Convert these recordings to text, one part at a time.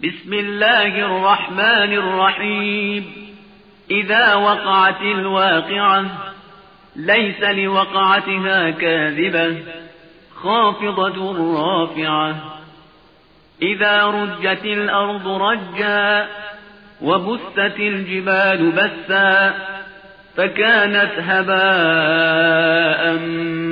بسم الله الرحمن الرحيم. إذا وقعت الواقعة ليس لوقعتها كاذبة خافضة رافعة. إذا رجت الأرض رجا وبست الجبال بسا فكانت هباء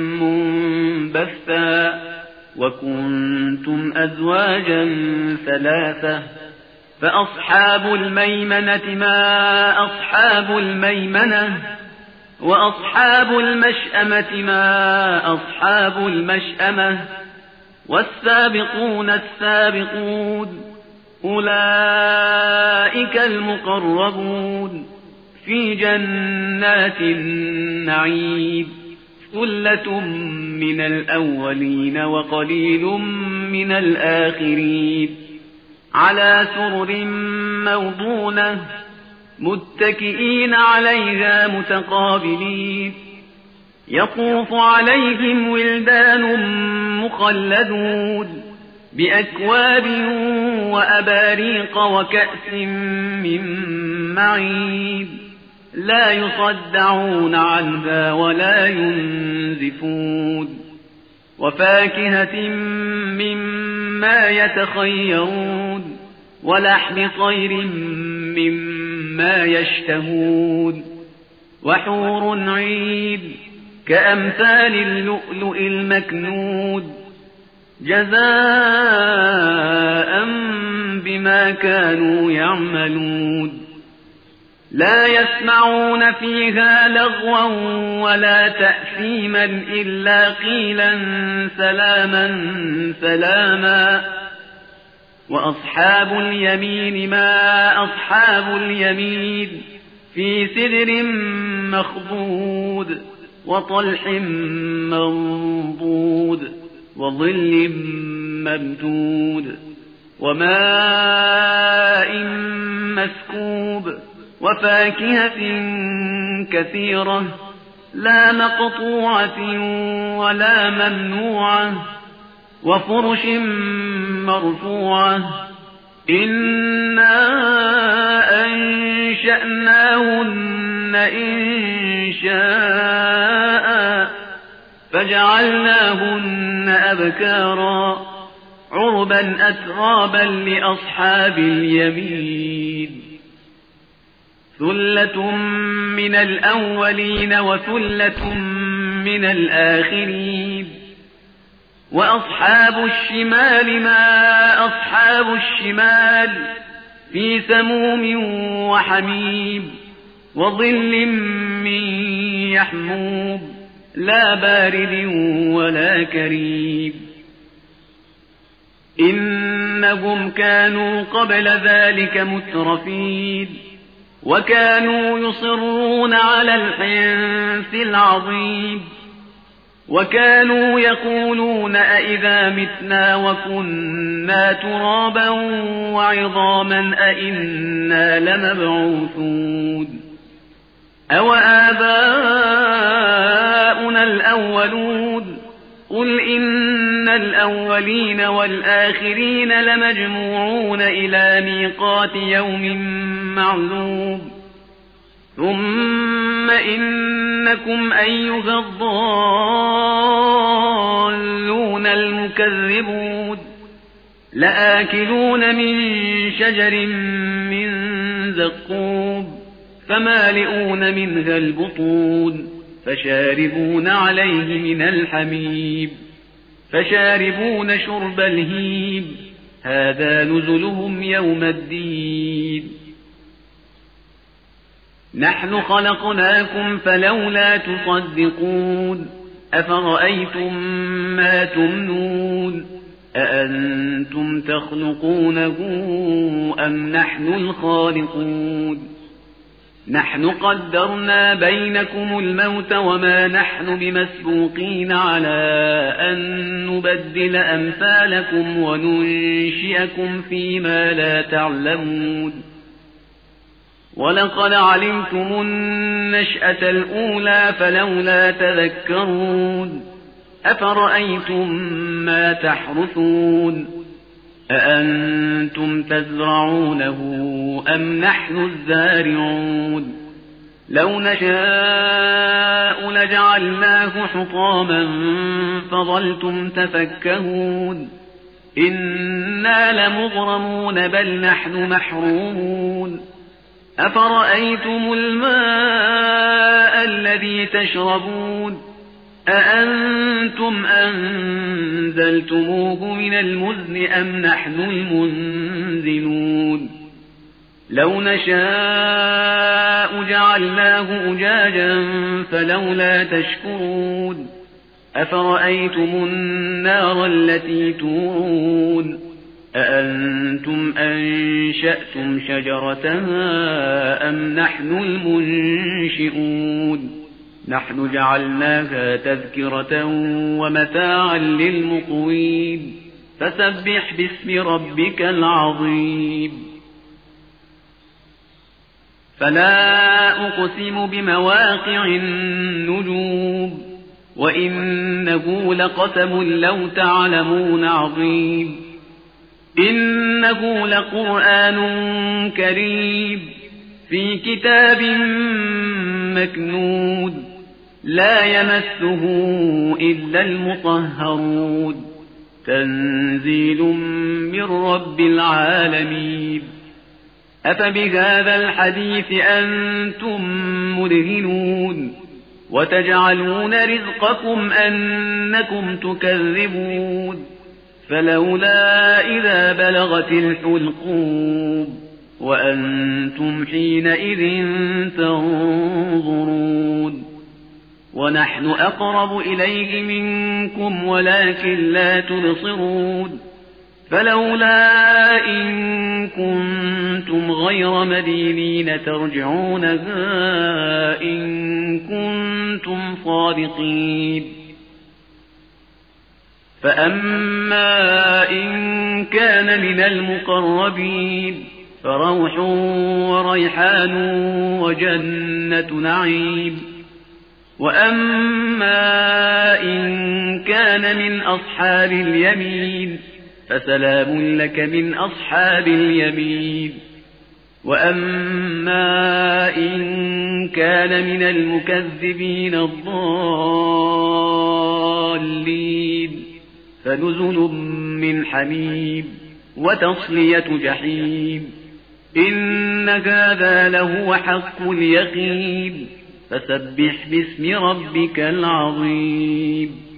منبثا وكنتم أزواجا ثلاثة فأصحاب الميمنة ما أصحاب الميمنة وأصحاب المشأمة ما أصحاب المشأمة والسابقون السابقون أولئك المقربون في جنات النعيم ثلة من الأولين وقليل من الآخرين على سرر موضونة متكئين عليها متقابلين يطوف عليهم ولدان مخلدون بأكواب وأباريق وكأس من معين لا يصدعون عنها ولا ينزفون وفاكهة مما يتخيرون ولحم طير مما يشتهون وحور عين كأمثال اللؤلؤ المكنود جزاء بما كانوا يعملون لا يسمعون فيها لغوا ولا تأثيما إلا قيلا سلاما سلاما وأصحاب اليمين ما أصحاب اليمين في سدر مخضود وطلح منضود وظل ممدود وماء مسكوب وفاكهة كثيرة لا مقطوعة ولا ممنوعة وفرش مرفوعة إنا أنشأناهن إنشاء فجعلناهن أبكارا عربا أترابا لأصحاب اليمين ثلة من الأولين وثلة من الآخرين وأصحاب الشمال ما أصحاب الشمال في سموم وحميم وظل من يحموم لا بارد ولا كريم إنهم كانوا قبل ذلك مترفين وكانوا يصرون على الحنث العظيم وكانوا يقولون أئذا متنا وكنا ترابا وعظاما أئنا لمبعوثون أو آباؤنا الأولون قل إن الأولين والآخرين لمجموعون إلى ميقات يوم معلوم ثم إنكم أيها الضالون المكذبون لآكلون من شجر من زقوم فمالئون منها البطون فشاربون عليه من الحميم فشاربون شرب الهيم هذا نزلهم يوم الدين نحن خلقناكم فلولا تصدقون أفرأيتم ما تمنون أأنتم تخلقونه أم نحن الخالقون نحن قدرنا بينكم الموت وما نحن بمسبوقين على أن نبدل أمثالكم وننشئكم فيما لا تعلمون ولقد علمتم النشأة الأولى فلولا تذكرون أفرأيتم ما تحرثون أأنتم تزرعونه أم نحن الزارعون لو نشاء لجعلناه حطاما فظلتم تفكهون إنا لمغرمون بل نحن محرومون أفرأيتم الماء الذي تشربون أأنتم أنزلتموه من المزن أم نحن المنزلون لو نشاء جعلناه أجاجا فلولا تشكرون أفرأيتم النار التي تورون أأنتم أنشأتم شجرتها أم نحن المنشئون نحن جعلناها تذكرة ومتاعا للمقوين فسبح باسم ربك العظيم فلا أقسم بمواقع النجوم وإنه لقسم لو تعلمون عظيم إنه لقرآن كريم في كتاب مكنون لا يمسه إلا المطهرون تنزيل من رب العالمين أفبهذا الحديث أنتم مدهنون وتجعلون رزقكم أنكم تكذبون فلولا إذا بلغت الحلقوم وأنتم حينئذ تنظرون ونحن أقرب إليه منكم ولكن لا تبصرون فلولا إن كنتم غير مدينين ترجعونها إن كنتم صادقين فأما إن كان من المقربين فروح وريحان وجنة نعيم وأما إن كان من أصحاب اليمين فسلام لك من أصحاب اليمين وأما إن كان من المكذبين الضالين فنزل من حميم وتصلية جحيم إن هذا لهو حق اليقين فسبح باسم ربك العظيم